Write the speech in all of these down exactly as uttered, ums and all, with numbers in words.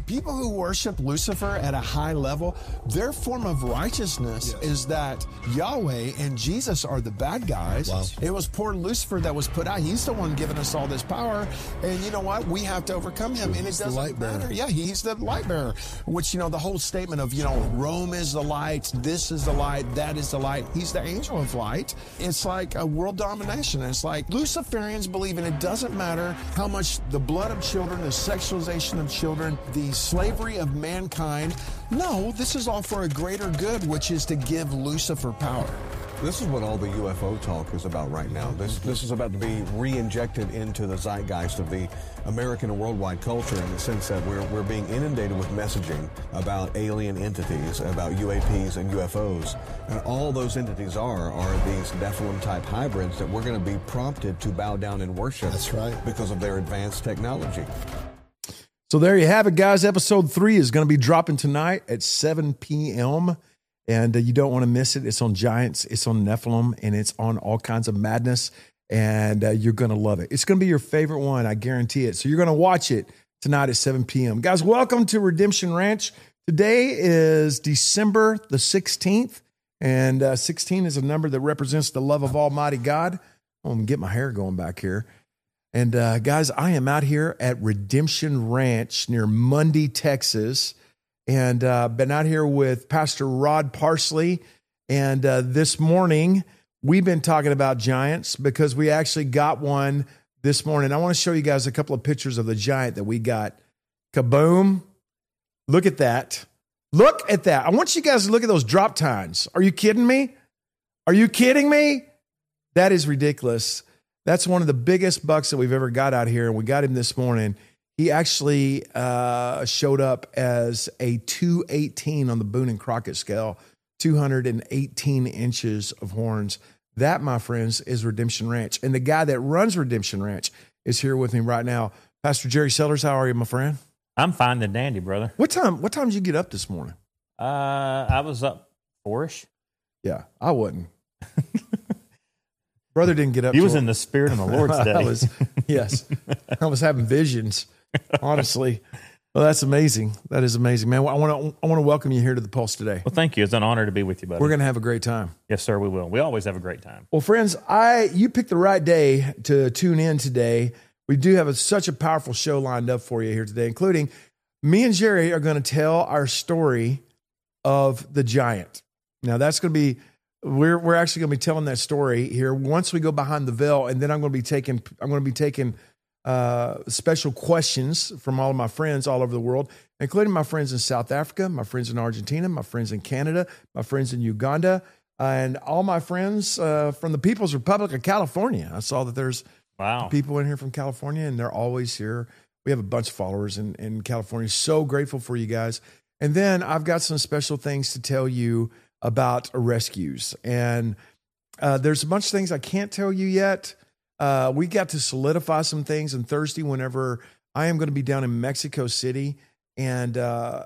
people who worship Lucifer at a high level, their form of righteousness yes. is that Yahweh and Jesus are the bad guys. Wow. It was poor Lucifer that was put out. He's the one giving us all this power. And you know what? We have to overcome him. And it doesn't matter. Yeah, he's the light bearer. Which, you know, the whole statement of, you know, Rome is the light, this is the light, that is the light. He's the angel of light. It's like a world domination. It's like Luciferians believe in it doesn't matter how much the blood of children, the sexualization of children, the slavery of mankind. No, this is all for a greater good, which is to give Lucifer power. This is what all the U F O talk is about right now. This this is about to be re-injected into the zeitgeist of the American and worldwide culture in the sense that we're we're being inundated with messaging about alien entities, about U A Ps and U F Os. And all those entities are are these Nephilim-type hybrids that we're going to be prompted to bow down and worship. That's right. Because of their advanced technology. So there you have it, guys. Episode three is going to be dropping tonight at seven p.m., and uh, you don't want to miss it. It's on Giants, it's on Nephilim, and it's on all kinds of madness, and uh, you're going to love it. It's going to be your favorite one, I guarantee it. So you're going to watch it tonight at seven p.m. Guys, welcome to Redemption Ranch. Today is December the sixteenth, and uh, sixteen is a number that represents the love of Almighty God. I'm going to get my hair going back here. And uh, guys, I am out here at Redemption Ranch near Mundy, Texas. And uh, been out here with Pastor Rod Parsley. And uh, this morning, we've been talking about giants because we actually got one this morning. I want to show you guys a couple of pictures of the giant that we got. Kaboom. Look at that. Look at that. I want you guys to look at those drop tines. Are you kidding me? Are you kidding me? That is ridiculous. That's one of the biggest bucks that we've ever got out here. And we got him this morning. He actually uh, showed up as a two eighteen on the Boone and Crockett scale, two hundred eighteen inches of horns. That, my friends, is Redemption Ranch. And the guy that runs Redemption Ranch is here with me right now. Pastor Jerry Sellers, how are you, my friend? I'm fine and dandy, brother. What time What time did you get up this morning? Uh, I was up four-ish. Yeah, I wasn't. Brother didn't get up. He was in the spirit of the Lord today. I was, yes, I was having visions. Honestly, well, that's amazing. That is amazing, man. I want to I want to welcome you here to the Pulse today. Well, thank you. It's an honor to be with you, buddy. We're going to have a great time. Yes, sir. We will. We always have a great time. Well, friends, I you picked the right day to tune in today. We do have a, such a powerful show lined up for you here today, including me and Jerry are going to tell our story of the giant. Now, that's going to be. We're we're actually going to be telling that story here once we go behind the veil, and then I'm going to be taking I'm going to be taking uh, special questions from all of my friends all over the world, including my friends in South Africa, my friends in Argentina, my friends in Canada, my friends in Uganda, uh, and all my friends uh, from the People's Republic of California. I saw that there's wow. people in here from California, and they're always here. We have a bunch of followers in, in California. So grateful for you guys. And then I've got some special things to tell you about rescues. And uh, there's a bunch of things I can't tell you yet. Uh, we got to solidify some things on Thursday whenever I am going to be down in Mexico City. And, uh,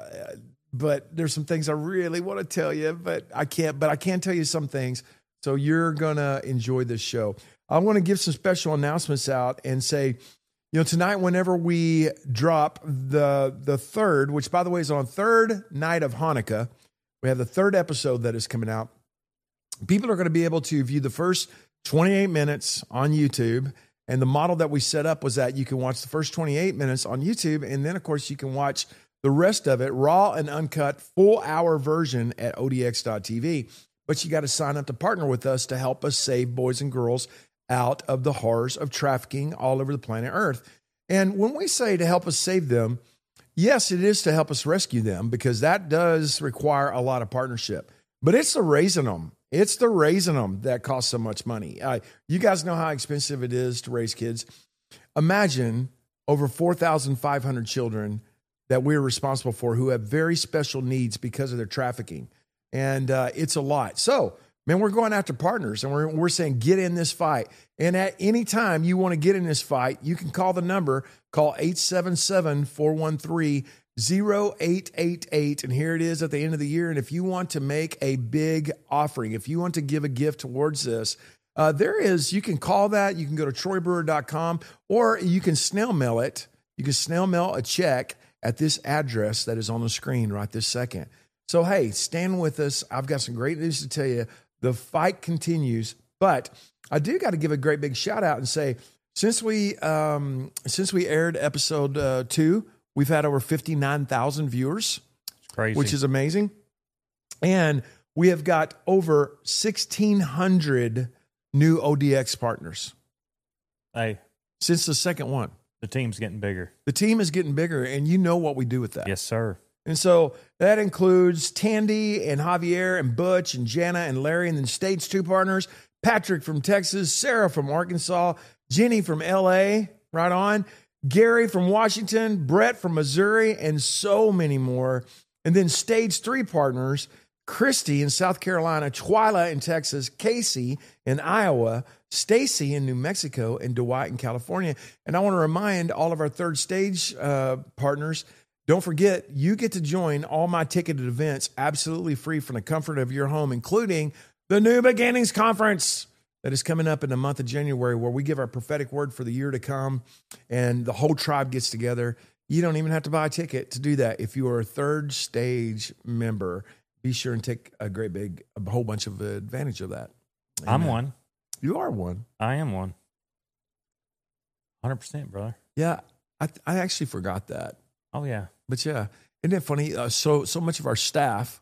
but there's some things I really want to tell you, but I can't, but I can tell you some things. So you're going to enjoy this show. I want to give some special announcements out and say, you know, tonight, whenever we drop the, the third, which by the way is on third night of Hanukkah, we have the third episode that is coming out. People are going to be able to view the first twenty-eight minutes on YouTube. And the model that we set up was that you can watch the first twenty-eight minutes on YouTube. And then, of course, you can watch the rest of it, raw and uncut, full hour version at O D X dot T V. But you got to sign up to partner with us to help us save boys and girls out of the horrors of trafficking all over the planet Earth. And when we say to help us save them, yes, it is to help us rescue them because that does require a lot of partnership. But it's the raising them. It's the raising them that costs so much money. Uh, you guys know how expensive it is to raise kids. Imagine over four thousand five hundred children that we're responsible for who have very special needs because of their trafficking. And uh, it's a lot. So, man, we're going after partners, and we're, we're saying get in this fight. And at any time you want to get in this fight, you can call the number, call eight seven seven, four one three, zero eight eight eight. And here it is at the end of the year. And if you want to make a big offering, if you want to give a gift towards this, uh, there is, you can call that. You can go to troy brewer dot com, or you can snail mail it. You can snail mail a check at this address that is on the screen right this second. So, hey, stand with us. I've got some great news to tell you. The fight continues, but I do got to give a great big shout out and say, since we um, since we aired episode uh, two, we've had over fifty-nine thousand viewers, It's crazy. which is amazing. And we have got over sixteen hundred new O D X partners Hey, since the second one. the team's getting bigger. The team is getting bigger, and you know what we do with that. Yes, sir. And so that includes Tandy and Javier and Butch and Jana and Larry, and then Stage two partners, Patrick from Texas, Sarah from Arkansas, Jenny from L A, right on, Gary from Washington, Brett from Missouri, and so many more. And then Stage three partners, Christy in South Carolina, Twyla in Texas, Casey in Iowa, Stacy in New Mexico, and Dwight in California. And I want to remind all of our third stage uh, partners, don't forget, you get to join all my ticketed events absolutely free from the comfort of your home, including the New Beginnings Conference that is coming up in the month of January, where we give our prophetic word for the year to come, and the whole tribe gets together. You don't even have to buy a ticket to do that. If you are a third stage member, be sure and take a great big, a whole bunch of advantage of that. I'm Amen. one. You are one. I am one. one hundred percent, brother. Yeah, I I actually forgot that. Oh, yeah. But yeah, isn't it funny? Uh, so so much of our staff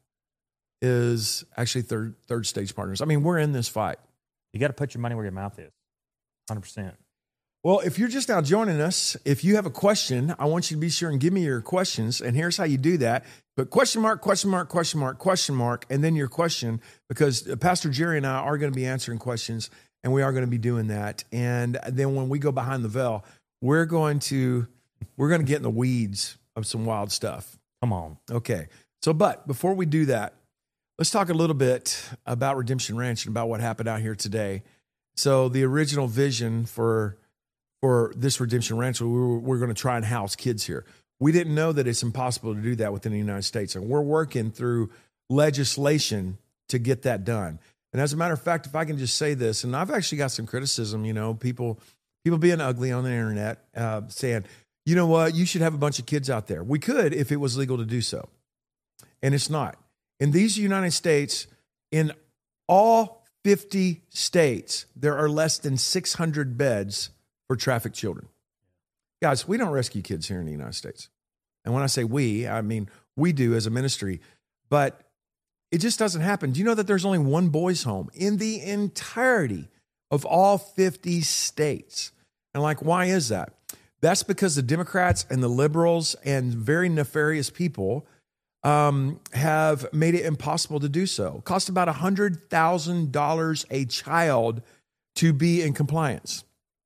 is actually third third stage partners. I mean, we're in this fight. You got to put your money where your mouth is. one hundred percent. Well, if you're just now joining us, if you have a question, I want you to be sure and give me your questions. And here's how you do that. But question mark, question mark, question mark, question mark, and then your question, because Pastor Jerry and I are going to be answering questions, and we are going to be doing that. And then when we go behind the veil, we're going to we're going to get in the weeds of some wild stuff. Come on. Okay. So, but before we do that, let's talk a little bit about Redemption Ranch and about what happened out here today. So the original vision for for this Redemption Ranch, we were, we're going to try and house kids here. We didn't know that it's impossible to do that within the United States. And we're working through legislation to get that done. And as a matter of fact, if I can just say this, and I've actually got some criticism, you know, people people being ugly on the internet, uh, saying, you know what, you should have a bunch of kids out there. We could if it was legal to do so. And it's not. In these United States, in all fifty states, there are less than six hundred beds for trafficked children. Guys, we don't rescue kids here in the United States. And when I say we, I mean we do as a ministry, but it just doesn't happen. Do you know that there's only one boys' home in the entirety of all fifty states? And like, why is that? That's because the Democrats and the liberals and very nefarious people um, have made it impossible to do so. It costs about one hundred thousand dollars a child to be in compliance.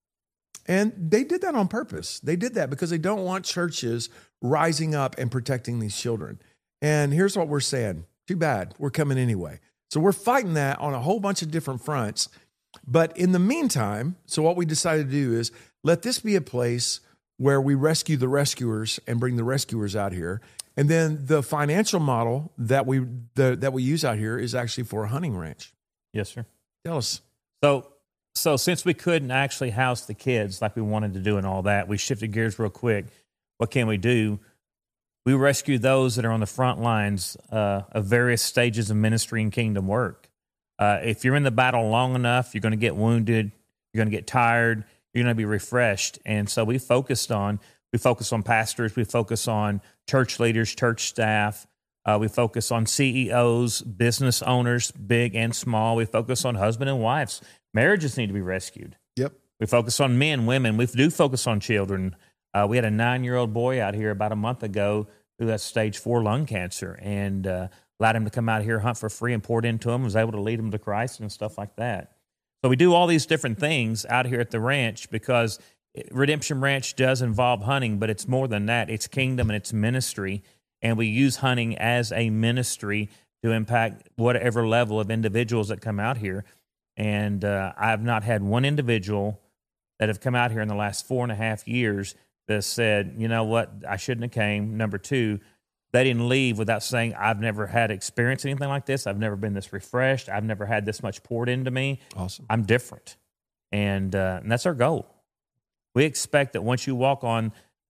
And they did that on purpose. They did that because they don't want churches rising up and protecting these children. And here's what we're saying. Too bad. We're coming anyway. So we're fighting that on a whole bunch of different fronts. But in the meantime, so what we decided to do is let this be a place where we rescue the rescuers and bring the rescuers out here. And then the financial model that we the, that we use out here is actually for a hunting ranch. Yes, sir. Tell us. So, so since we couldn't actually house the kids like we wanted to do and all that, we shifted gears real quick. What can we do? We rescue those that are on the front lines uh, of various stages of ministry and kingdom work. Uh, if you're in the battle long enough, you're going to get wounded, you're going to get tired, you're going to be refreshed. And so we focused on, we focus on pastors, we focus on church leaders, church staff, uh, we focus on C E Os, business owners, big and small. We focus on husband and wives. Marriages need to be rescued. Yep. We focus on men, women. We do focus on children. Uh, we had a nine-year-old boy out here about a month ago who has stage four lung cancer, and uh, allowed him to come out here, hunt for free, and poured into him, was able to lead him to Christ and stuff like that. So we do all these different things out here at the ranch because Redemption Ranch does involve hunting, but it's more than that. It's kingdom and it's ministry, and we use hunting as a ministry to impact whatever level of individuals that come out here. And uh, I've not had one individual that have come out here in the last four and a half years that said, you know what, I shouldn't have came. Number two, they didn't leave without saying, I've never had experience anything like this. I've never been this refreshed. I've never had this much poured into me. Awesome. I'm different. And, uh, and that's our goal. We expect that once you walk on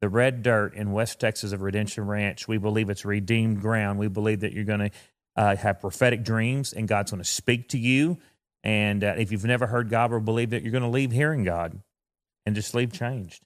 the red dirt in West Texas of Redemption Ranch. We believe it's redeemed ground. We believe that you're going to uh, have prophetic dreams, and God's going to speak to you. And uh, if you've never heard God, we believe that you're going to leave hearing God and just leave changed.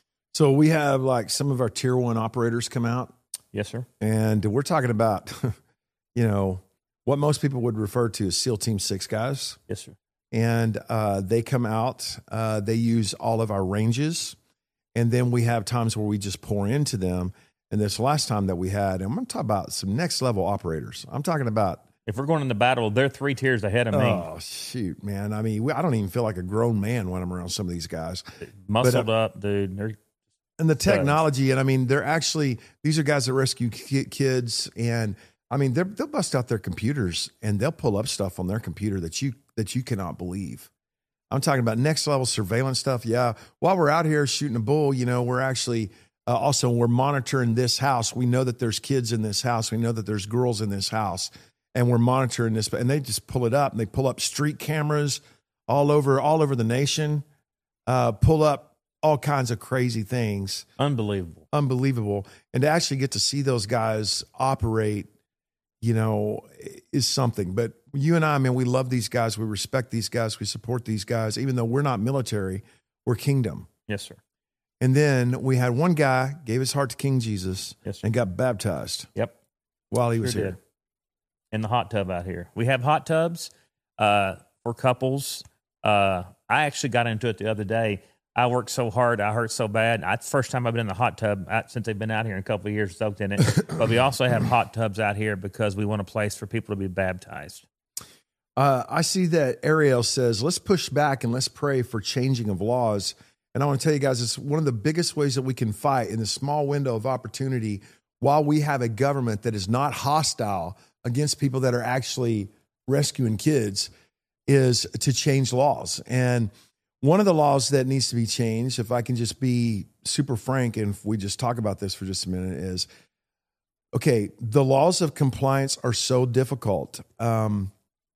So we have like some of our tier one operators come out. Yes, sir. And we're talking about, you know, what most people would refer to as SEAL Team Six guys. Yes, sir. And uh, they come out, uh, they use all of our ranges. And then we have times where we just pour into them. And this last time that we had, and I'm going to talk about some next level operators. I'm talking about. If we're going into battle, they're three tiers ahead of me. Oh, shoot, man. I mean, we, I don't even feel like a grown man when I'm around some of these guys. Muscled but, uh, up, dude. They're, and the technology, and I mean, they're actually, these are guys that rescue kids. And I mean, they're, they'll bust out their computers and they'll pull up stuff on their computer that you that you cannot believe. I'm talking about next level surveillance stuff. Yeah. While we're out here shooting a bull, you know, we're actually uh, also, we're monitoring this house. We know that there's kids in this house. We know that there's girls in this house. And we're monitoring this, and they just pull it up, and they pull up street cameras all over, all over the nation, uh, pull up all kinds of crazy things. Unbelievable. Unbelievable. And to actually get to see those guys operate, you know, is something. But you and I, man, we love these guys. We respect these guys. We support these guys. Even though we're not military, we're kingdom. Yes, sir. And then we had one guy gave his heart to King Jesus. Yes, sir. And got baptized. Yep. While he was sure here. Did. In the hot tub out here. We have hot tubs uh, for couples. Uh, I actually got into it the other day. I worked so hard. I hurt so bad. I, first time I've been in the hot tub I, since they've been out here in a couple of years, soaked in it. But we also have hot tubs out here because we want a place for people to be baptized. Uh, I see that Ariel says, let's push back and let's pray for changing of laws. And I want to tell you guys, it's one of the biggest ways that we can fight in the small window of opportunity while we have a government that is not hostile against people that are actually rescuing kids is to change laws. And one of the laws that needs to be changed, if I can just be super frank, and if we just talk about this for just a minute, is, okay, the laws of compliance are so difficult. Um,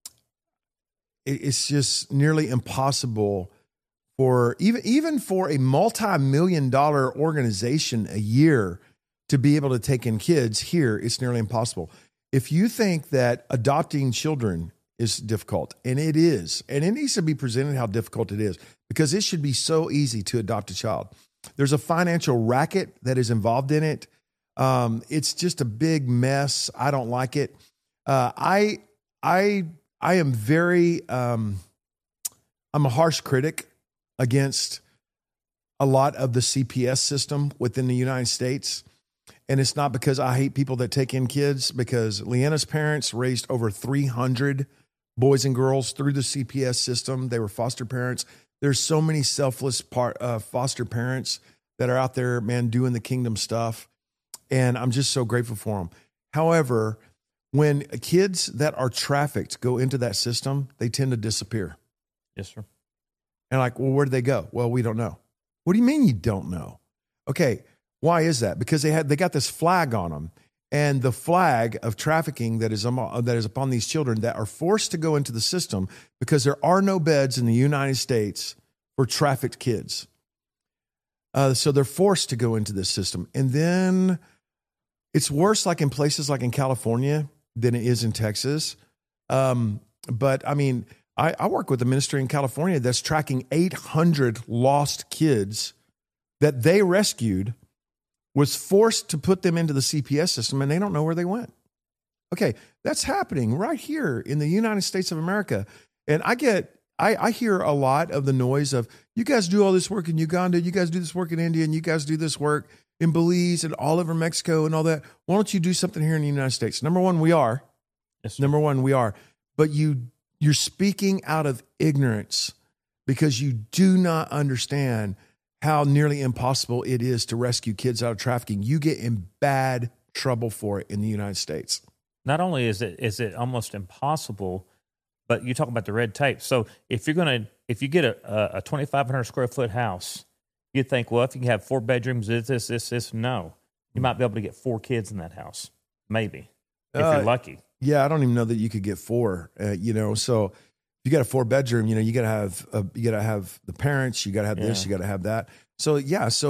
it, it's just nearly impossible for even, even for a multi-million dollar organization a year to be able to take in kids here. It's nearly impossible. If you think that adopting children is difficult, and it is, and it needs to be presented how difficult it is, because it should be so easy to adopt a child. There's a financial racket that is involved in it. Um, it's just a big mess. I don't like it. Uh, I, I, I am very, um, I'm a harsh critic against a lot of the C P S system within the United States. And it's not because I hate people that take in kids, because Leanna's parents raised over three hundred boys and girls through the C P S system. They were foster parents. There's so many selfless part, uh, foster parents that are out there, man, doing the kingdom stuff. And I'm just so grateful for them. However, when kids that are trafficked go into that system, they tend to disappear. Yes, sir. And like, well, where did they go? Well, we don't know. What do you mean you don't know? Okay. Why is that? Because they had they got this flag on them, and the flag of trafficking that is um, that is upon these children that are forced to go into the system because there are no beds in the United States for trafficked kids. Uh, so they're forced to go into this system, and then it's worse, like in places like in California than it is in Texas. Um, but I mean, I, I work with a ministry in California that's tracking eight hundred lost kids that they rescued, was forced to put them into the C P S system, and they don't know where they went. Okay, that's happening right here in the United States of America. And I get, I, I hear a lot of the noise of, you guys do all this work in Uganda, you guys do this work in India, and you guys do this work in Belize and all over Mexico and all that. Why don't you do something here in the United States? Number one, we are. Yes, sir. Number one, we are. But you, you're speaking out of ignorance because you do not understand how nearly impossible it is to rescue kids out of trafficking. You get in bad trouble for it in the United States. Not only is it is it almost impossible, but you talk about the red tape. So if you're gonna if you get a a twenty-five hundred square foot house, you think, well, if you can have four bedrooms, this this this this. No, you might be able to get four kids in that house, maybe if uh, you're lucky. Yeah, I don't even know that you could get four. Uh, you know, so. You got a four bedroom, you know, you got to have, a, you got to have the parents, you got to have yeah. this, you got to have that. So, yeah. So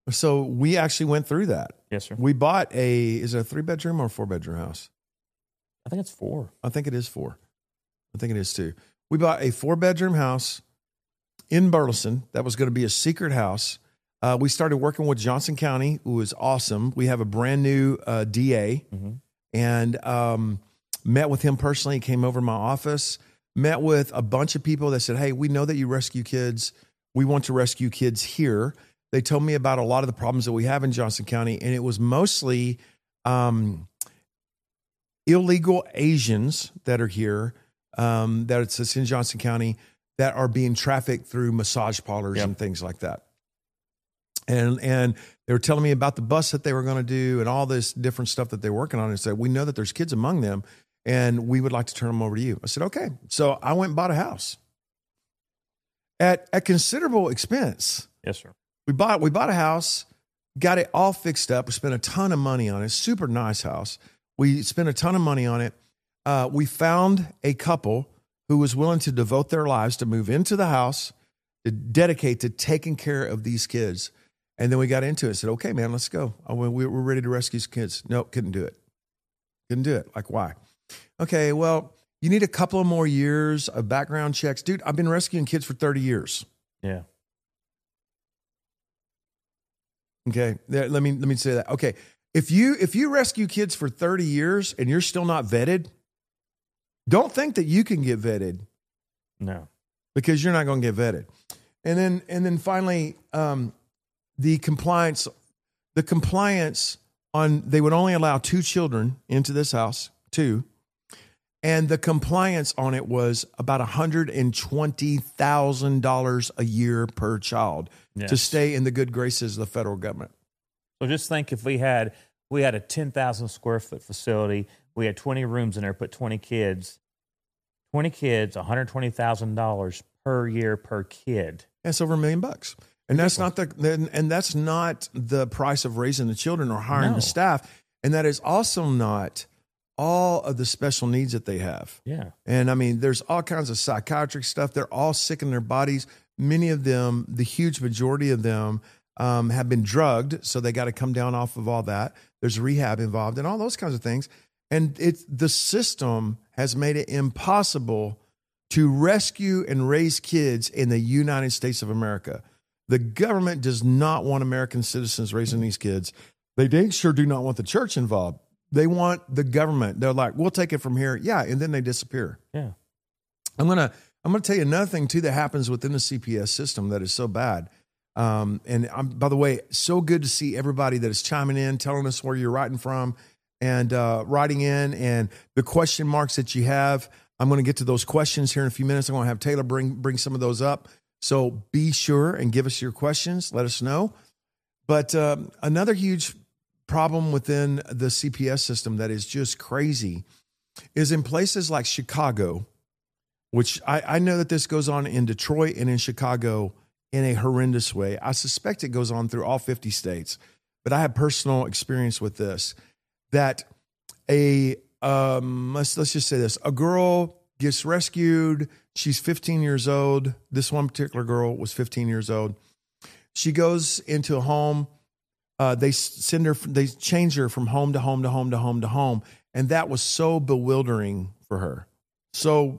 So we actually went through that. Yes, sir. We bought a, is it a three bedroom or a four bedroom house? I think it's four. I think it is four. I think it is too. We bought a four bedroom house in Burleson that was going to be a secret house. Uh, we started working with Johnson County, who was awesome. We have a brand new uh, D A, mm-hmm. and um, met with him personally. He came over to my office, met with a bunch of people that said, hey, we know that you rescue kids. We want to rescue kids here. They told me about a lot of the problems that we have in Johnson County, and it was mostly um, illegal Asians that are here, um, that it's in Johnson County, that are being trafficked through massage parlors yep. and things like that. And and they were telling me about the bus that they were going to do and all this different stuff that they're working on. And said, we know that there's kids among them, and we would like to turn them over to you. I said, okay. So I went and bought a house at a considerable expense. Yes, sir. We bought we bought a house, got it all fixed up. We spent a ton of money on it. Super nice house. We spent a ton of money on it. Uh, we found a couple who was willing to devote their lives to move into the house, to dedicate to taking care of these kids. And then we got into it. Said, okay, man, let's go. Oh, we're ready to rescue some kids. No, couldn't do it. Couldn't do it. Like, why? Okay, well, you need a couple of more years of background checks. Dude, I've been rescuing kids for thirty years. Yeah. Okay, let me let me say that. Okay, if you if you rescue kids for thirty years and you're still not vetted, don't think that you can get vetted. No. Because you're not going to get vetted. And then and then finally, um, the compliance, the compliance on, they would only allow two children into this house, two. And the compliance on it was about one hundred twenty thousand dollars a year per child yes. to stay in the good graces of the federal government. So just think if we had, we had a ten thousand square foot facility, we had twenty rooms in there, put twenty kids, twenty kids, one hundred twenty thousand dollars per year per kid. That's over a million bucks. And that's not the and that's not the price of raising the children or hiring no. the staff. And that is also not all of the special needs that they have. Yeah. And I mean, there's all kinds of psychiatric stuff. They're all sick in their bodies. Many of them, the huge majority of them, um, have been drugged. So they got to come down off of all that. There's rehab involved and all those kinds of things. And it's the system has made it impossible to rescue and raise kids in the United States of America. The government does not want American citizens raising these kids. They, they sure do not want the church involved. They want the government. They're like, we'll take it from here. Yeah. And then they disappear. Yeah. I'm going to, I'm going to tell you another thing too that happens within the C P S system that is so bad. Um, and I'm, by the way, so good to see everybody that is chiming in, telling us where you're writing from and uh, writing in and the question marks that you have. I'm going to get to those questions here in a few minutes. I'm going to have Taylor bring, bring some of those up. So be sure and give us your questions. Let us know. But um, another huge problem within the C P S system that is just crazy is in places like Chicago, which I, I know that this goes on in Detroit and in Chicago in a horrendous way. I suspect it goes on through all fifty states, but I have personal experience with this, that a, um, let's, let's just say this, a girl gets rescued. She's fifteen years old. This one particular girl was fifteen years old. She goes into a home. Uh, they send her, they change her from home to home to home to home to home. And that was so bewildering for her. So,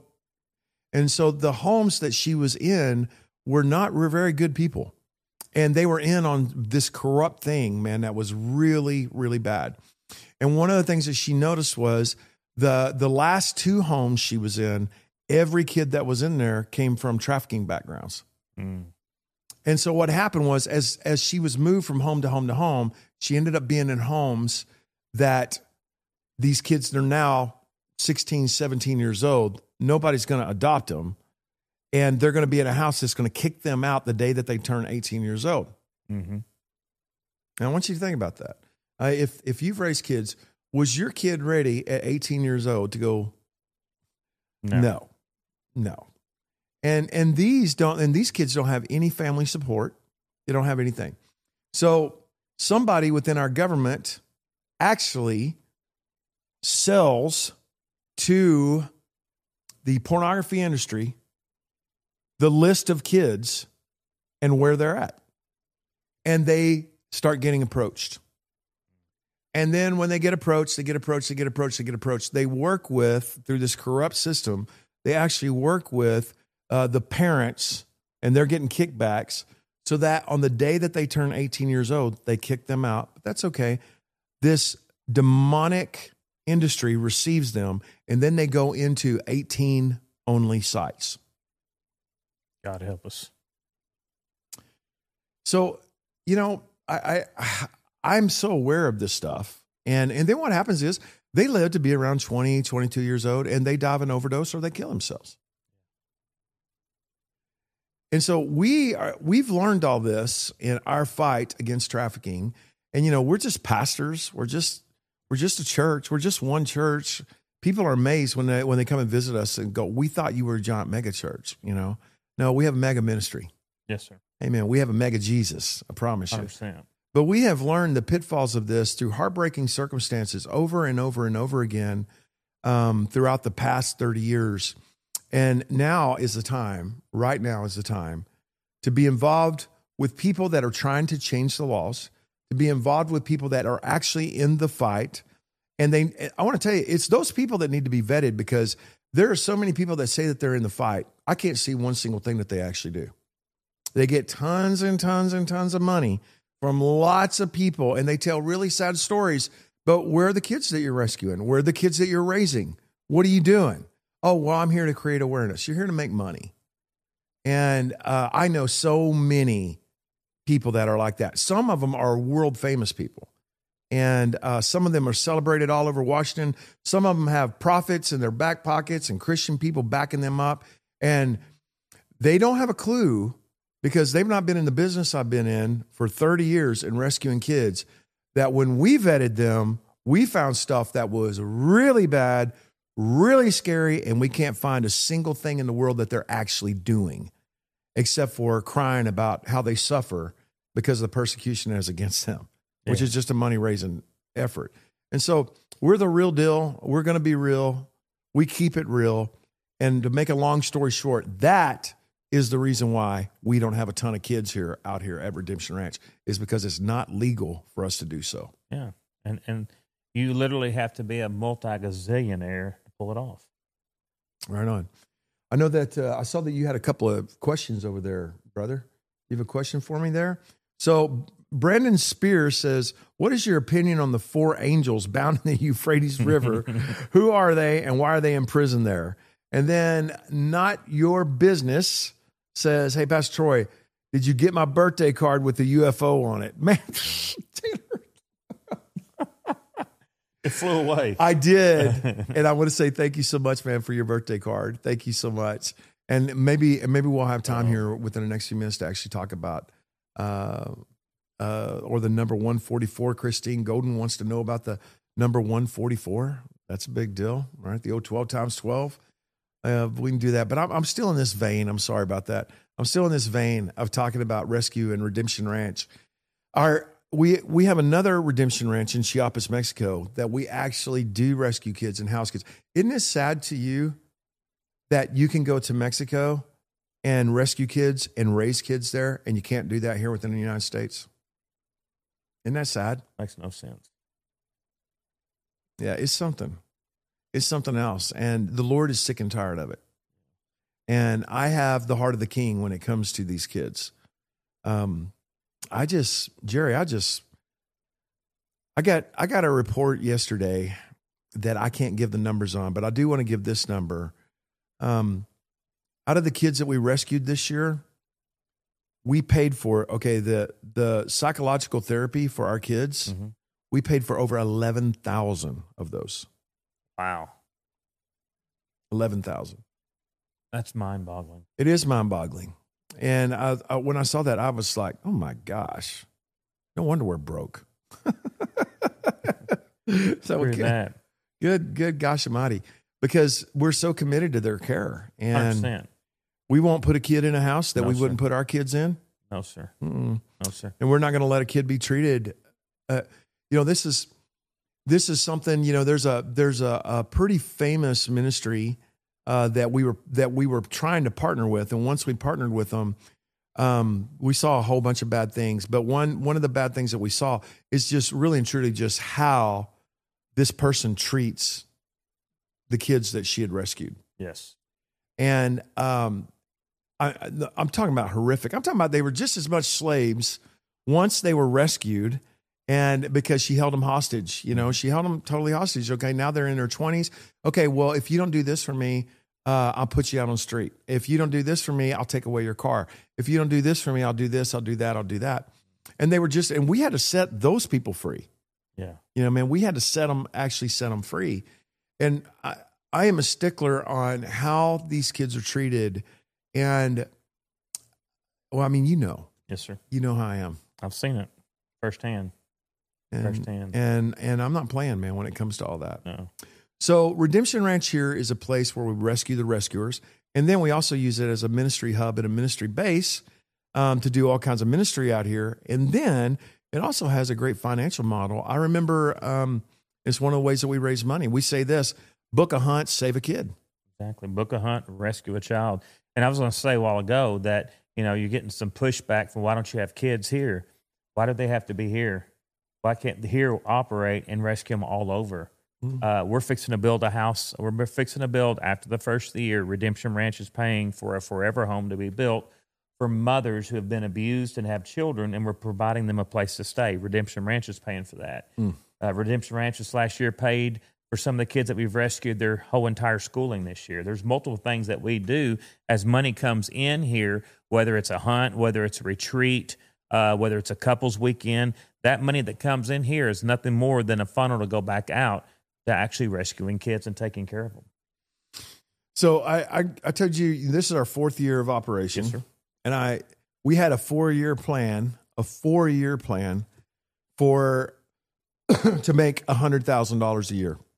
and so the homes that she was in were not were very good people. And they were in on this corrupt thing, man, that was really, really bad. And one of the things that she noticed was the, the last two homes she was in, every kid that was in there came from trafficking backgrounds. Mm. And so what happened was as, as she was moved from home to home to home, she ended up being in homes that these kids that are now sixteen, seventeen years old, nobody's going to adopt them. And they're going to be in a house that's going to kick them out the day that they turn eighteen years old. Mm-hmm. And I want you to think about that. Uh, if, if you've raised kids, was your kid ready at eighteen years old to go? No, no. no. And and these don't and these kids don't have any family support. They don't have anything. So somebody within our government actually sells to the pornography industry the list of kids and where they're at. And they start getting approached. And then when they get approached, they get approached, they get approached, they get approached. They work with, through this corrupt system, they actually work with uh, the parents, and they're getting kickbacks so that on the day that they turn eighteen years old, they kick them out. But that's okay. This demonic industry receives them, and then they go into eighteen-only sites. God help us. So, you know, I, I I'm so aware of this stuff. And and then what happens is they live to be around twenty, twenty-two years old, and they die of an overdose or they kill themselves. And so we are, we've learned all this in our fight against trafficking. And, you know, we're just pastors. We're just, we're just a church. We're just one church. People are amazed when they, when they come and visit us and go, we thought you were a giant mega church, you know? No, we have a mega ministry. Yes, sir. Amen. We have a mega Jesus, I promise you. one hundred percent. But we have learned the pitfalls of this through heartbreaking circumstances over and over and over again um, throughout the past thirty years. And now is the time, right now is the time, to be involved with people that are trying to change the laws, to be involved with people that are actually in the fight. And they, I want to tell you, it's those people that need to be vetted, because there are so many people that say that they're in the fight. I can't see one single thing that they actually do. They get tons and tons and tons of money from lots of people, and they tell really sad stories. But where are the kids that you're rescuing? Where are the kids that you're raising? What are you doing? Oh, well, I'm here to create awareness. You're here to make money. And uh, I know so many people that are like that. Some of them are world famous people. And uh, some of them are celebrated all over Washington. Some of them have prophets in their back pockets and Christian people backing them up. And they don't have a clue, because they've not been in the business I've been in for thirty years in rescuing kids, that when we vetted them, we found stuff that was really bad, really scary, and we can't find a single thing in the world that they're actually doing, except for crying about how they suffer because of the persecution that is against them, yeah. which is just a money-raising effort. And so we're the real deal. We're going to be real. We keep it real. And to make a long story short, that is the reason why we don't have a ton of kids here out here at Redemption Ranch, is because it's not legal for us to do so. Yeah. And and you literally have to be a multi-gazillionaire to pull it off. Right on. I know that uh, I saw that you had a couple of questions over there, brother. You have a question for me there? So Brandon Spear says, what is your opinion on the four angels bound in the Euphrates River? Who are they, and why are they in prison there? And then Not Your Business says, hey, Pastor Troy, did you get my birthday card with the U F O on it? Man, Taylor. It flew away. I did. And I want to say thank you so much, man, for your birthday card. Thank you so much. And maybe maybe we'll have time here within the next few minutes to actually talk about uh, uh, or the number one forty-four. Christine Golden wants to know about the number one forty-four. That's a big deal, right? The old twelve times twelve. Uh, we can do that. But I'm, I'm still in this vein. I'm sorry about that. I'm still in this vein of talking about rescue and Redemption Ranch. Our We we have another Redemption Ranch in Chiapas, Mexico, that we actually do rescue kids and house kids. Isn't it sad to you that you can go to Mexico and rescue kids and raise kids there, and you can't do that here within the United States? Isn't that sad? Makes no sense. Yeah, it's something. It's something else. And the Lord is sick and tired of it. And I have the heart of the king when it comes to these kids. Um, I just, Jerry, I just, I got, I got a report yesterday that I can't give the numbers on, but I do want to give this number. Um, out of the kids that we rescued this year, we paid for, okay, the, the psychological therapy for our kids, mm-hmm. we paid for over eleven thousand of those. Wow. eleven thousand. That's mind-boggling. It is mind-boggling. And I, I, when I saw that, I was like, oh my gosh, no wonder we're broke. So Hear good, that. good, good gosh almighty, because we're so committed to their care. And one hundred percent. We won't put a kid in a house that No, we sir. wouldn't put our kids in. No, sir. Mm-mm. No, sir. And we're not going to let a kid be treated. Uh, you know, this is, this is something, you know, there's a, there's a, a pretty famous ministry Uh, that we were that we were trying to partner with, and once we partnered with them, Um, we saw a whole bunch of bad things, but one one of the bad things that we saw is just really and truly just how this person treats the kids that she had rescued. Yes. And um, I, I'm talking about horrific. I'm talking about they were just as much slaves once they were rescued, and because she held them hostage. You know, she held them totally hostage. Okay, now they're in their twenties. Okay, well, if you don't do this for me, Uh, I'll put you out on the street. If you don't do this for me, I'll take away your car. If you don't do this for me, I'll do this, I'll do that, I'll do that. And they were just, and we had to set those people free. Yeah. You know, man, we had to set them, actually set them free. And I, I am a stickler on how these kids are treated. And, well, I mean, you know. Yes, sir. You know how I am. I've seen it firsthand. And, firsthand. And, and I'm not playing, man, when it comes to all that. No. So Redemption Ranch here is a place where we rescue the rescuers. And then we also use it as a ministry hub and a ministry base um, to do all kinds of ministry out here. And then it also has a great financial model. I remember um, it's one of the ways that we raise money. We say this, book a hunt, save a kid. Exactly. Book a hunt, rescue a child. And I was going to say a while ago that, you know, you're getting some pushback from why don't you have kids here? Why do they have to be here? Why can't here operate and rescue them all over? Uh, we're fixing to build a house. We're fixing to build after the first of the year. Redemption Ranch is paying for a forever home to be built for mothers who have been abused and have children, and we're providing them a place to stay. Redemption Ranch is paying for that. Mm. Uh, Redemption Ranch this last year paid for some of the kids that we've rescued their whole entire schooling this year. There's multiple things that we do as money comes in here, whether it's a hunt, whether it's a retreat, uh, whether it's a couples weekend. That money that comes in here is nothing more than a funnel to go back out to actually rescuing kids and taking care of them. So I, I, I told you, this is our fourth year of operation. Yes, sir. And I, we had a four-year plan, a four-year plan for, to make one hundred thousand dollars a year.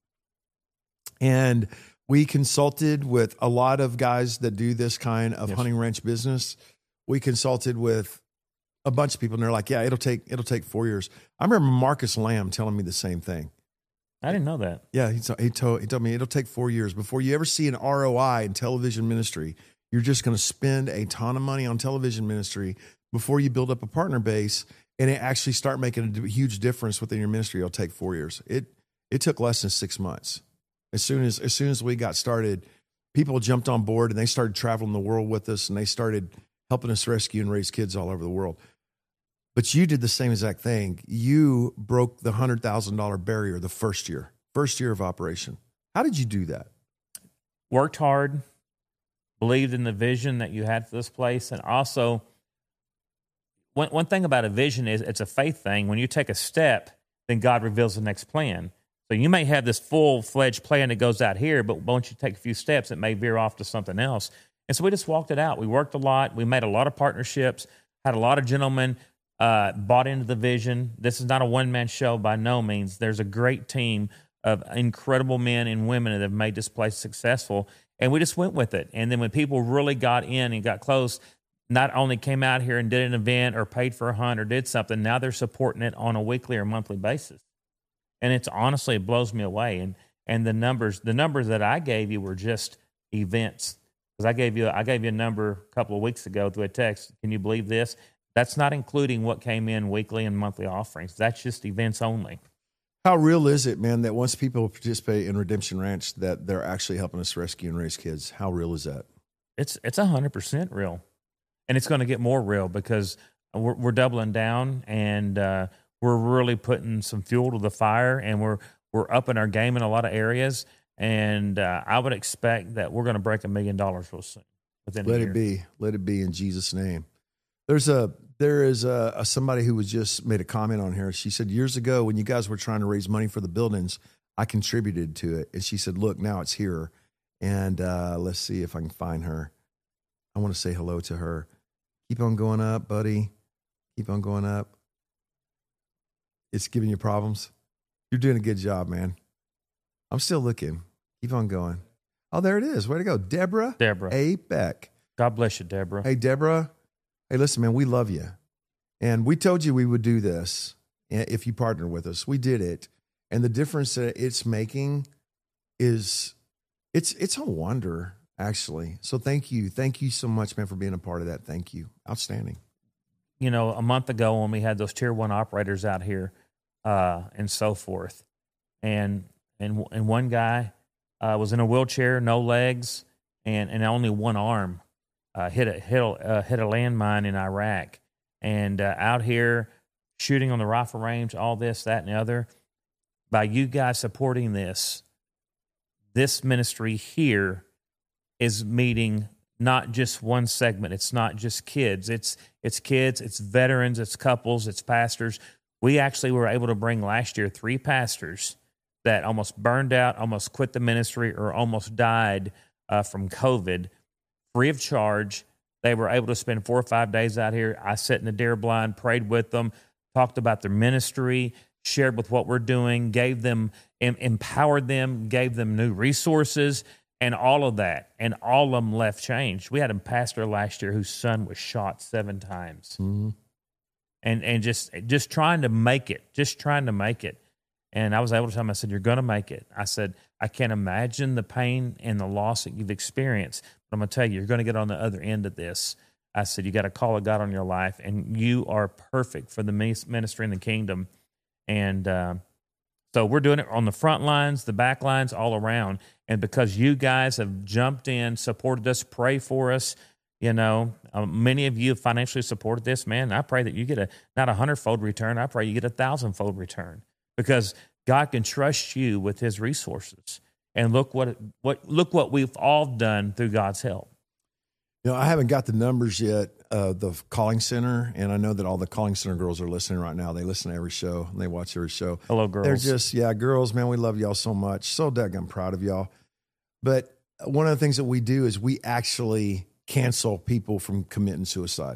And we consulted with a lot of guys that do this kind of yes. hunting ranch business. We consulted with a bunch of people, and they're like, yeah, it'll take, it'll take four years. I remember Marcus Lamb telling me the same thing. I didn't know that. Yeah, he, he, told, he told me it'll take four years before you ever see an R O I in television ministry. You're just going to spend a ton of money on television ministry before you build up a partner base and it actually start making a huge difference within your ministry. It'll take four years. It it took less than six months. As soon as as soon as we got started, people jumped on board and they started traveling the world with us, and they started helping us rescue and raise kids all over the world. But you did the same exact thing. You broke the one hundred thousand dollars barrier the first year, first year of operation. How did you do that? Worked hard, believed in the vision that you had for this place. And also, one, one thing about a vision is it's a faith thing. When you take a step, then God reveals the next plan. So you may have this full-fledged plan that goes out here, but once you take a few steps, it may veer off to something else. And so we just walked it out. We worked a lot. We made a lot of partnerships, had a lot of gentlemen Uh, bought into the vision. This is not a one-man show by no means. There's a great team of incredible men and women that have made this place successful, and we just went with it. And then when people really got in and got close, not only came out here and did an event or paid for a hunt or did something, now they're supporting it on a weekly or monthly basis. And it's honestly, it blows me away. And and the numbers, the numbers that I gave you were just events. Because I gave you, I gave you a number a couple of weeks ago through a text. Can you believe this? That's not including what came in weekly and monthly offerings. That's just events only. How real is it, man, that once people participate in Redemption Ranch, that they're actually helping us rescue and raise kids? How real is that? It's it's one hundred percent real. And it's going to get more real because we're, we're doubling down, and uh, we're really putting some fuel to the fire, and we're we're upping our game in a lot of areas. And uh, I would expect that we're going to break a million dollars real soon. Within Let a year. it be. Let it be in Jesus' name. There's a there is a, a somebody who was just made a comment on here. She said, years ago when you guys were trying to raise money for the buildings, I contributed to it. And she said, look, now it's here. And uh, let's see if I can find her. I want to say hello to her. Keep on going up, buddy. Keep on going up. It's giving you problems. You're doing a good job, man. I'm still looking. Keep on going. Oh, there it is. Way to go. Deborah. Deborah. A. Beck. God bless you, Deborah. Hey, Deborah. Hey, listen, man, we love you. And we told you we would do this if you partner with us. We did it. And the difference that it's making is, it's it's a wonder actually. So thank you. Thank you so much, man, for being a part of that. Thank you. Outstanding. You know, a month ago when we had those tier one operators out here uh, and so forth, and and and one guy uh, was in a wheelchair, no legs, and, and only one arm, uh, hit a hit a, uh, hit a landmine in Iraq, and uh, out here shooting on the rifle range, all this, that, and the other. By you guys supporting this, this ministry here is meeting not just one segment. It's not just kids. It's it's kids, it's veterans, it's couples, it's pastors. We actually were able to bring last year three pastors that almost burned out, almost quit the ministry, or almost died uh, from COVID, free of charge. They were able to spend four or five days out here. I sat in the deer blind, prayed with them, talked about their ministry, shared with what we're doing, gave them, em- empowered them, gave them new resources, and all of that. And all of them left changed. We had a pastor last year whose son was shot seven times. Mm-hmm. And and just just trying to make it, just trying to make it. And I was able to tell him, I said, you're going to make it. I said, I can't imagine the pain and the loss that you've experienced, but I'm going to tell you, you're going to get on the other end of this. I said, you got a call of God on your life, and you are perfect for the ministry in the kingdom. And uh, so we're doing it on the front lines, the back lines, all around. And because you guys have jumped in, supported us, pray for us, you know, um, many of you have financially supported this, man. I pray that you get a not a hundredfold return. I pray you get a thousandfold return, because God can trust you with His resources. And look what what look what we've all done through God's help. You know, I haven't got the numbers yet, uh, the calling center, and I know that all the calling center girls are listening right now. They listen to every show, and they watch every show. Hello, girls. They're just, yeah, girls, man, we love y'all so much. So daggone proud of y'all. But one of the things that we do is we actually cancel people from committing suicide.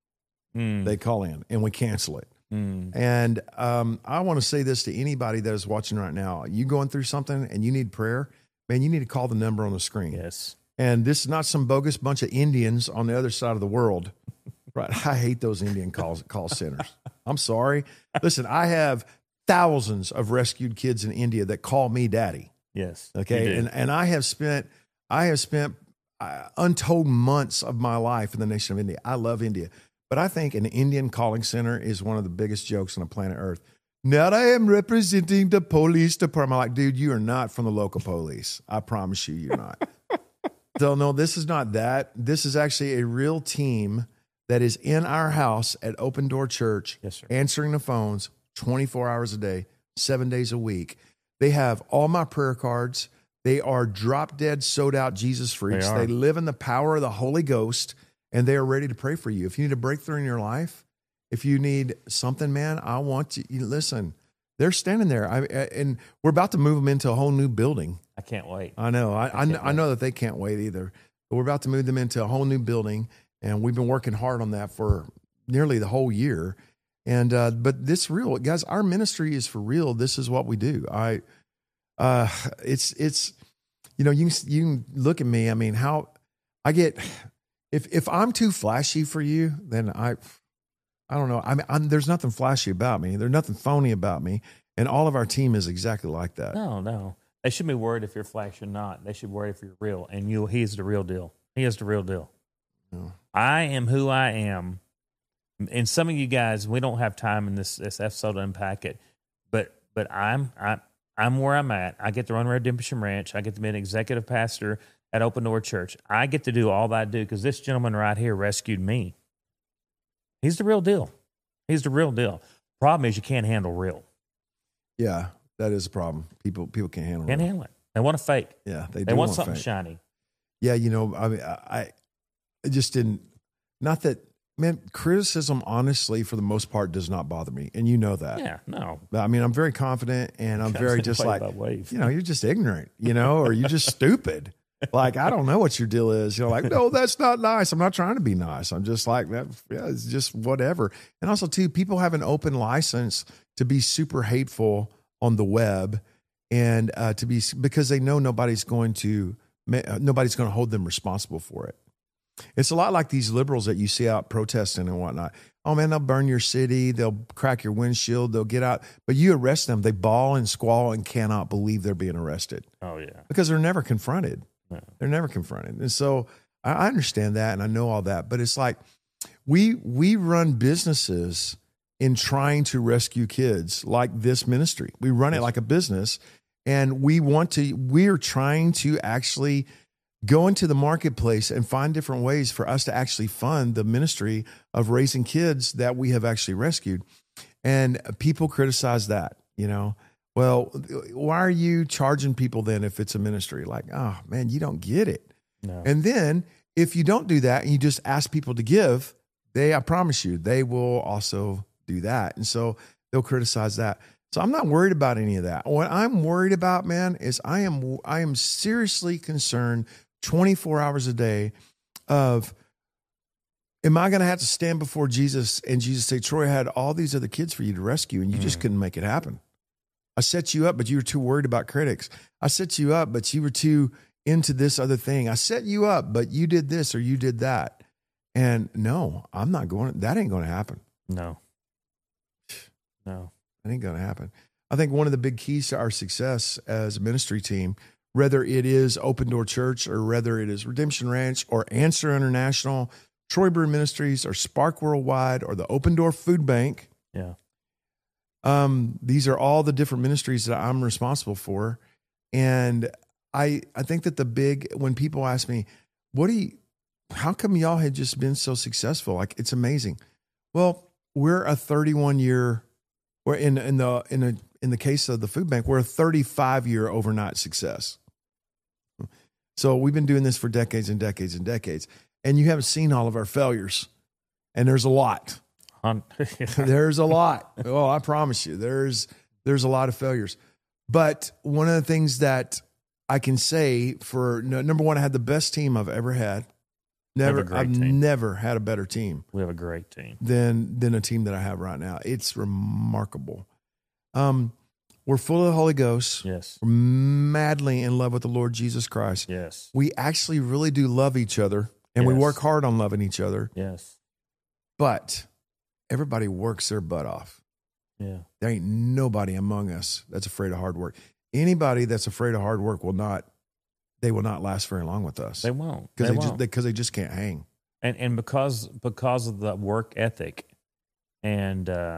Mm. They call in, and we cancel it. Mm. And um, I want to say this to anybody that is watching right now. You going through something and you need prayer, man, you need to call the number on the screen. Yes. And this is not some bogus bunch of Indians on the other side of the world. Right. I hate those Indian call, call centers. I'm sorry. Listen, I have thousands of rescued kids in India that call me daddy. Yes. Okay. And and I have spent, I have spent uh, untold months of my life in the nation of India. I love India. But I think an Indian calling center is one of the biggest jokes on the planet Earth. Now I am representing the police department. I'm like, dude, you are not from the local police. I promise you, you're not. So no, this is not that. This is actually a real team that is in our house at Open Door Church, yes, sir, answering the phones twenty-four hours a day, seven days a week. They have all my prayer cards. They are drop dead, sold out Jesus freaks. They, they live in the power of the Holy Ghost, and they are ready to pray for you. If you need a breakthrough in your life, if you need something, man, I want you, you listen. They're standing there, I, and we're about to move them into a whole new building. I can't wait. I know. I I, I, I know that they can't wait either. But we're about to move them into a whole new building, and we've been working hard on that for nearly the whole year. And uh, but this real, guys, our ministry is for real. This is what we do. I, uh, it's it's, you know, you can, you can look at me. I mean, how I get if if I'm too flashy for you, then I. I don't know. I mean, I'm, there's nothing flashy about me. There's nothing phony about me. And all of our team is exactly like that. No, no. They should be worried if you're flashy or not. They should worry if you're real. And you, he's the real deal. He is the real deal. No. I am who I am. And some of you guys, we don't have time in this, this episode to unpack it. But but I'm I, I'm where I'm at. I get to run Redemption Ranch. I get to be an executive pastor at Open Door Church. I get to do all that I do because this gentleman right here rescued me. He's the real deal. He's the real deal. Problem is you can't handle real. Yeah, that is a problem. People people can't handle Can't real. handle it. They want a fake. Yeah, they do They want, want something fake. shiny. Yeah, you know, I mean, I, I just didn't, not that, man, criticism, honestly, for the most part, does not bother me. And you know that. Yeah, no. I mean, I'm very confident, and I'm very just Wave like, by wave. you know, you're just ignorant, you know, or you're just stupid. Like, I don't know what your deal is. You're like, no, that's not nice. I'm not trying to be nice. I'm just like, that. Yeah, it's just whatever. And also, too, people have an open license to be super hateful on the web, and uh, to be, because they know nobody's going to, nobody's going to hold them responsible for it. It's a lot like these liberals that you see out protesting and whatnot. Oh man, they'll burn your city. They'll crack your windshield. They'll get out, but you arrest them. They bawl and squall and cannot believe they're being arrested. Oh yeah. Because they're never confronted. Yeah. They're never confronted. And so I I understand that and I know all that, but it's like we we run businesses in trying to rescue kids like this ministry. We run it like a business, and we want to, we are trying to actually go into the marketplace and find different ways for us to actually fund the ministry of raising kids that we have actually rescued. And people criticize that, you know, well, why are you charging people then if it's a ministry? Like, oh man, you don't get it. No. And then if you don't do that and you just ask people to give, they, I promise you, they will also do that. And so they'll criticize that. So I'm not worried about any of that. What I'm worried about, man, is I am, I am seriously concerned twenty-four hours a day of, am I going to have to stand before Jesus and Jesus say, Troy, I had all these other kids for you to rescue and you mm. just couldn't make it happen. I set you up, but you were too worried about critics. I set you up, but you were too into this other thing. I set you up, but you did this or you did that. And no, I'm not going, that ain't going to happen. No. No. That ain't going to happen. I think one of the big keys to our success as a ministry team, whether it is Open Door Church or whether it is Redemption Ranch or Answer International, Troy Brewer Ministries or Spark Worldwide or the Open Door Food Bank. Yeah. Um, these are all the different ministries that I'm responsible for. And I, I think that the big, when people ask me, what do you, how come y'all had just been so successful? Like, it's amazing. Well, we're a thirty-one year, we're in, in the, in a, in the case of the food bank, we're a thirty-five year overnight success. So we've been doing this for decades and decades and decades, and you haven't seen all of our failures, and there's a lot. There's a lot. Oh, I promise you, there's, there's a lot of failures. But one of the things that I can say for number one, I had the best team I've ever had. Never, I've team. never had a better team. We have a great team than than a team that I have right now. It's remarkable. Um, we're full of the Holy Ghost. Yes, we're madly in love with the Lord Jesus Christ. Yes, we actually really do love each other, and yes. we work hard on loving each other. Yes, but everybody works their butt off. Yeah, there ain't nobody among us that's afraid of hard work. Anybody that's afraid of hard work will not. They will not last very long with us. They won't because they, they just because they, they just can't hang. And and because because of the work ethic, and uh,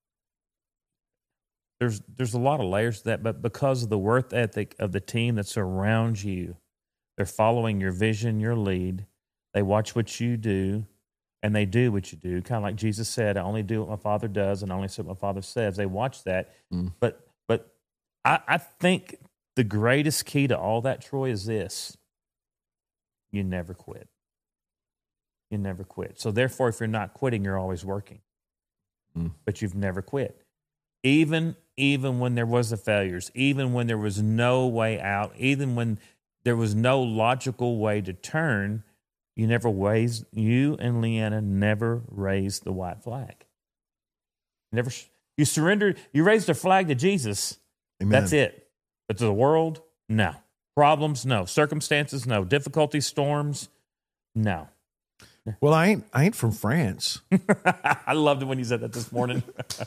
there's there's a lot of layers to that. But because of the work ethic of the team that surrounds you, they're following your vision, your lead. They watch what you do, and they do what you do. Kind of like Jesus said, "I only do what my Father does, and I only say what my Father says." They watch that. Mm. But but I, I think. The greatest key to all that, Troy, is this. You never quit. You never quit. So therefore, if you're not quitting, you're always working. Mm. But you've never quit. Even, even when there was the failures, even when there was no way out, even when there was no logical way to turn, you never raised, you and Leanna never raised the white flag. Never, you surrendered, you raised a flag to Jesus. Amen. That's it. But to the world, no. Problems, no. Circumstances, no. Difficulties, storms, no. Well, I ain't I ain't from France. I loved it when you said that this morning.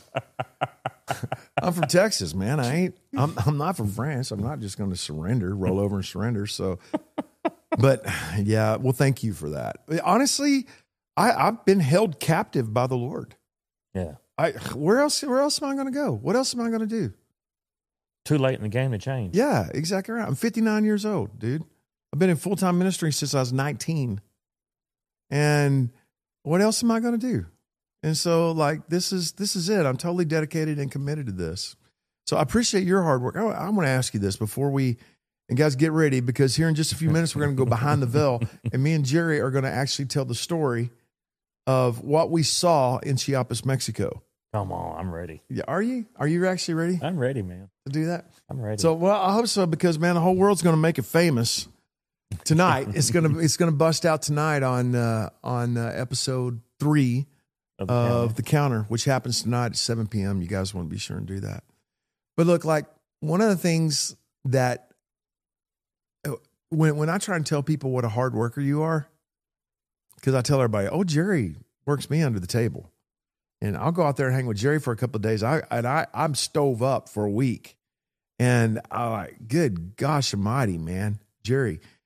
I'm from Texas, man. I ain't I'm I'm not from France. I'm not just going to surrender, roll over and surrender. So but yeah, well, thank you for that. Honestly, I, I've been held captive by the Lord. Yeah. I where else where else am I going to go? What else am I going to do? Too late in the game to change. Yeah, exactly right. I'm fifty-nine years old, dude. I've been in full-time ministry since I was nineteen. And what else am I going to do? And so, like, this is this is it. I'm totally dedicated and committed to this. So I appreciate your hard work. I, I want to ask you this before we, and guys, get ready, because here in just a few minutes, we're going to go behind the veil, and me and Jerry are going to actually tell the story of what we saw in Chiapas, Mexico. Come on, I'm ready. Yeah, are you? Are you actually ready? I'm ready, man. To do that? I'm ready. So, well, I hope so, because man, the whole world's going to make it famous tonight. it's gonna it's gonna bust out tonight on uh, on uh, episode three of, the, of counter. the Counter, which happens tonight at seven p.m. You guys want to be sure and do that. But look, like one of the things that when when I try and tell people what a hard worker you are, because I tell everybody, oh, Jerry works me under the table. And I'll go out there and hang with Jerry for a couple of days. I and I I'm stove up for a week, and I like, good gosh almighty, man, Jerry.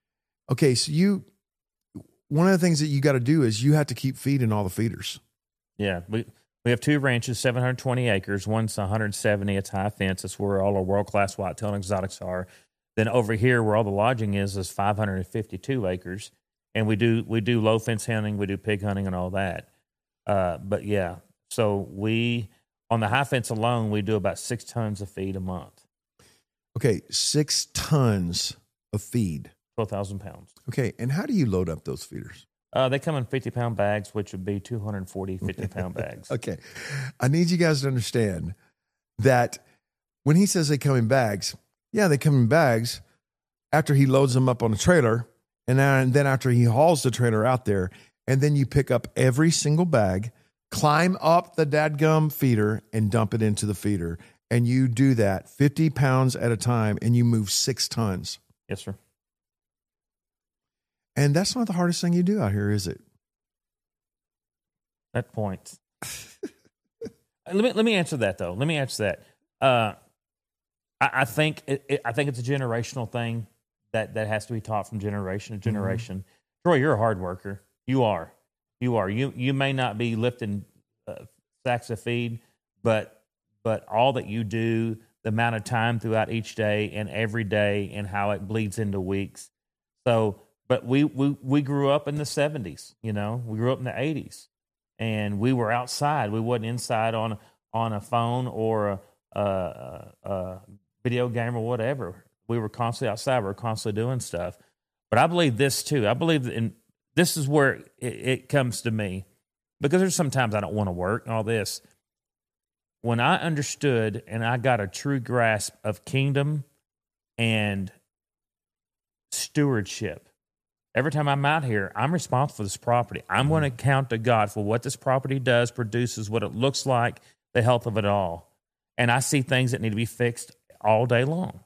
Okay, so you, one of the things that you got to do is you have to keep feeding all the feeders. Yeah, we we have two ranches, seven hundred twenty acres. One's one hundred seventy. It's high fence. It's where all our world-class whitetail and exotics are. Then over here, where all the lodging is, is five hundred fifty-two acres. And we do we do low fence hunting, we do pig hunting and all that. Uh, but yeah, so we, on the high fence alone, we do about six tons of feed a month. Okay, six tons of feed. twelve thousand pounds. Okay, and how do you load up those feeders? Uh, they come in fifty-pound bags, which would be two hundred forty fifty-pound bags. Okay, I need you guys to understand that when he says they come in bags, yeah, they come in bags after he loads them up on a trailer, and then after he hauls the trailer out there, and then you pick up every single bag, climb up the dadgum feeder, and dump it into the feeder. And you do that fifty pounds at a time, and you move six tons. Yes, sir. And that's not the hardest thing you do out here, is it? That point. let me let me answer that though. Let me answer that. Uh, I, I think it, it, I think it's a generational thing that that has to be taught from generation to generation. Mm-hmm. Troy, you're a hard worker. You are. You are. You you may not be lifting uh, sacks of feed, but but all that you do, the amount of time throughout each day and every day, and how it bleeds into weeks. So. But we, we, we grew up in the seventies, you know, we grew up in the eighties, and we were outside. We wasn't inside on, on a phone or a, a, a video game or whatever. We were constantly outside. We were constantly doing stuff. But I believe this too. I believe that in, this is where it, it comes to me, because there's sometimes I don't want to work and all this. When I understood and I got a true grasp of kingdom and stewardship, every time I'm out here, I'm responsible for this property. I'm going to account to God for what this property does, produces, what it looks like, the health of it all. And I see things that need to be fixed all day long.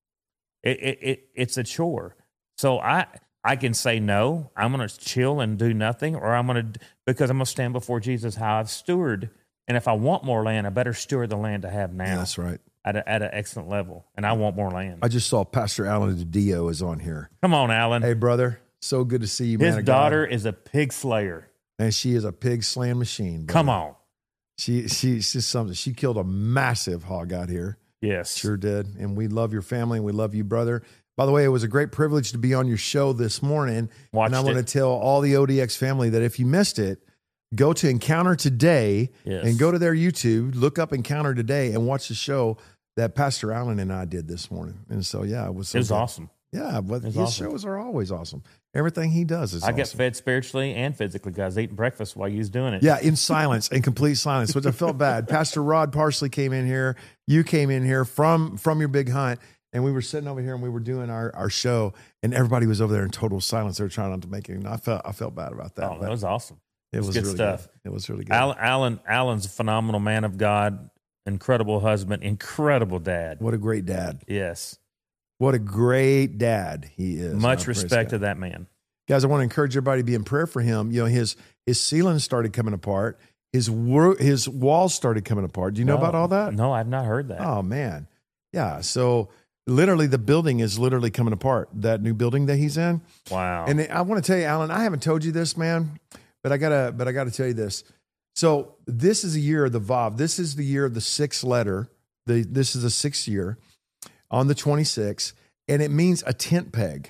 It, it, it it's a chore. So I I can say no. I'm going to chill and do nothing, or I'm going to, because I'm going to stand before Jesus how I've stewarded. And if I want more land, I better steward the land I have now. Yeah, that's right. At, a, at an excellent level. And I want more land. I just saw Pastor Alan DiDio is on here. Come on, Alan. Hey, brother. So good to see you, His man. His daughter is a pig slayer. And she is a pig slaying machine. Brother. Come on. She, she, she's something. She killed a massive hog out here. Yes. Sure did. And we love your family, and we love you, brother. By the way, it was a great privilege to be on your show this morning. Watched and I it. want to tell all the O D X family that if you missed it, go to Encounter Today yes. and go to their YouTube, look up Encounter Today, and watch the show that Pastor Allen and I did this morning. And so, yeah, it was so It was good. awesome. Yeah, but his awesome. shows are always awesome. Everything he does is I awesome. get fed spiritually and physically, guys. Eating breakfast while you was doing it. Yeah, in silence, in complete silence, which I felt bad. Pastor Rod Parsley came in here. You came in here from from your big hunt, and we were sitting over here and we were doing our, our show, and everybody was over there in total silence. They were trying not to make it. And I felt I felt bad about that. Oh, that was awesome. It was good really stuff. Good. It was really good. Alan, Alan, Alan's a phenomenal man of God, incredible husband, incredible dad. What a great dad. Yes. What a great dad he is. Much respect to that man. Guys, I want to encourage everybody to be in prayer for him. You know, his his ceiling started coming apart. His wor- his walls started coming apart. Do you know no, about all that? No, I've not heard that. Oh, man. Yeah. So literally the building is literally coming apart, that new building that he's in. Wow. And I want to tell you, Alan, I haven't told you this, man, but I gotta, but I gotta tell you this. So this is a year of the Vav. This is the year of the sixth letter. The this is the sixth year on the twenty-sixth, and it means a tent peg.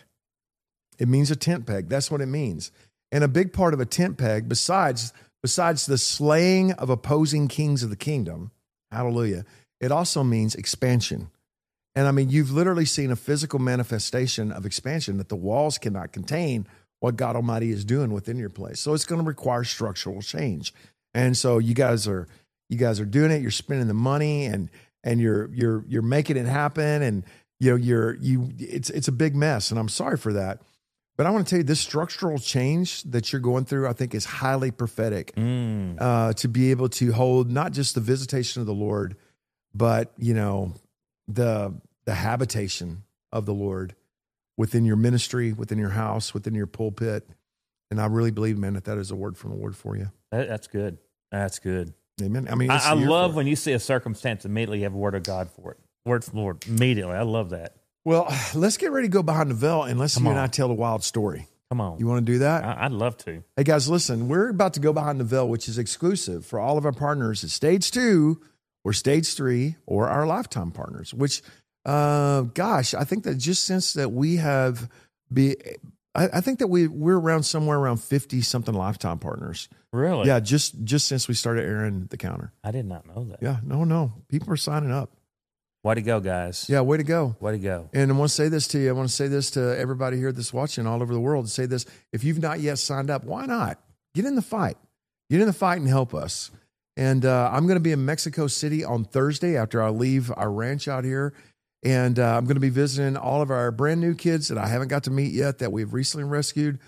It means a tent peg. That's what it means. And a big part of a tent peg, besides besides the slaying of opposing kings of the kingdom, hallelujah, it also means expansion. And I mean, you've literally seen a physical manifestation of expansion that the walls cannot contain what God Almighty is doing within your place. So it's going to require structural change. And so you guys are you guys are doing it. You're spending the money, and and you're you're you're making it happen. And you know you're you it's it's a big mess. And I'm sorry for that. But I want to tell you, this structural change that you're going through, I think, is highly prophetic Mm. uh, to be able to hold not just the visitation of the Lord, but you know the the habitation of the Lord within your ministry, within your house, within your pulpit. And I really believe, man, that that is a word from the Lord for you. That, that's good. That's good. Amen. I mean, I, it's the I year love for it. when you see a circumstance, immediately you have a word of God for it. Word from the Lord. Immediately. I love that. Well, let's get ready to go behind the veil and let's Come you on. and I tell a wild story. Come on. You want to do that? I- I'd love to. Hey, guys, listen, we're about to go behind the veil, which is exclusive for all of our partners at Stage two or Stage three or our Lifetime partners, which, uh, gosh, I think that just since that we have be, I, I think that we, we're around somewhere around fifty-something Lifetime partners. Really? Yeah, just just since we started airing The Counter. I did not know that. Yeah, no, no. People are signing up. Way to go, guys. Yeah, way to go. Way to go. And I want to say this to you. I want to say this to everybody here that's watching all over the world. Say this. If you've not yet signed up, why not? Get in the fight. Get in the fight and help us. And uh, I'm going to be in Mexico City on Thursday after I leave our ranch out here. And uh, I'm going to be visiting all of our brand new kids that I haven't got to meet yet that we've recently rescued.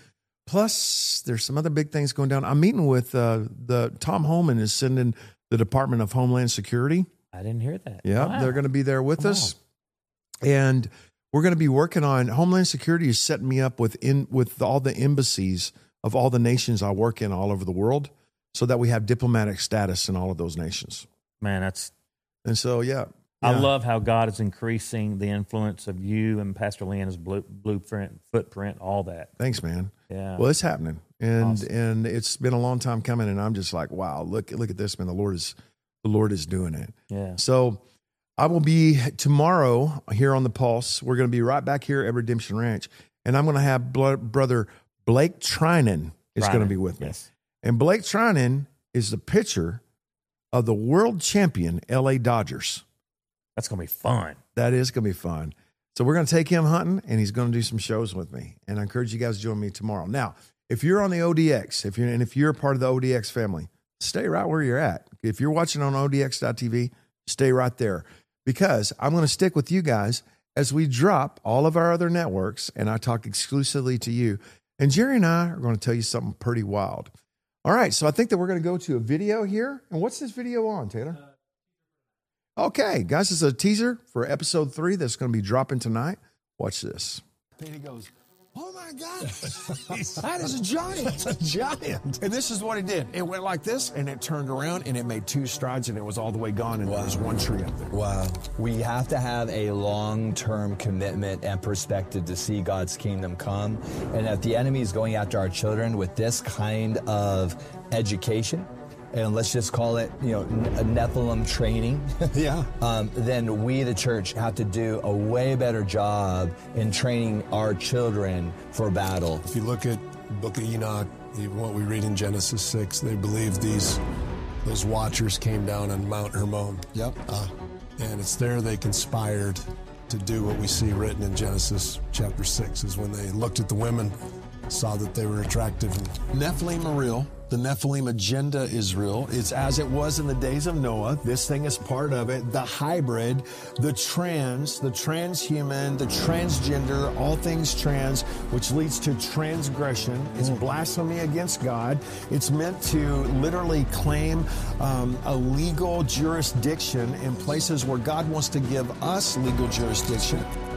Plus, there's some other big things going down. I'm meeting with uh, the Tom Holman is sending the Department of Homeland Security. I didn't hear that. Yeah, Wow. they're going to be there with Come us. And we're going to be working on Homeland Security is setting me up with in with all the embassies of all the nations I work in all over the world so that we have diplomatic status in all of those nations. Man, that's And so, yeah. I yeah. love how God is increasing the influence of you and Pastor Leanna's blue, blueprint, footprint, all that. Thanks, man. Yeah. Well, it's happening. And Awesome. and it's been a long time coming and I'm just like, wow, look look at this, man. The Lord is the Lord is doing it. Yeah. So I will be tomorrow here on the Pulse. We're going to be right back here at Redemption Ranch. And I'm going to have bl- brother Blake Trinan is going to Trinan, be with me. yes. And Blake Trinan is the pitcher of the world champion L A Dodgers. That's going to be fun. That is going to be fun. So we're going to take him hunting and he's going to do some shows with me. And I encourage you guys to join me tomorrow. Now, if you're on the O D X, if you're, and if you're a part of the O D X family, stay right where you're at. If you're watching on O D X dot T V, stay right there because I'm going to stick with you guys as we drop all of our other networks and I talk exclusively to you. And Jerry and I are going to tell you something pretty wild. All right, so I think that we're going to go to a video here. And what's this video on, Taylor? Okay, guys, it's a teaser for episode three that's going to be dropping tonight. Watch this. And he goes, oh my God, that is a giant. That's a giant. And this is what it did. It went like this and it turned around and it made two strides and it was all the way gone and Wow. there was one tree up there. Wow. We have to have a long-term commitment and perspective to see God's kingdom come. And if the enemy is going after our children with this kind of education, and let's just call it, you know, a Nephilim training, Yeah. um, then we, the church, have to do a way better job in training our children for battle. If you look at the book of Enoch, what we read in Genesis six, they believe these those watchers came down on Mount Hermon. Yep. Uh, and it's there they conspired to do what we see written in Genesis chapter six, is when they looked at the women, saw that they were attractive. And Nephilim are real. The Nephilim agenda is real. It's as it was in the days of Noah. This thing is part of it. The hybrid, the trans, the transhuman, the transgender, all things trans, which leads to transgression. It's blasphemy against God. It's meant to literally claim um, a legal jurisdiction in places where God wants to give us legal jurisdiction.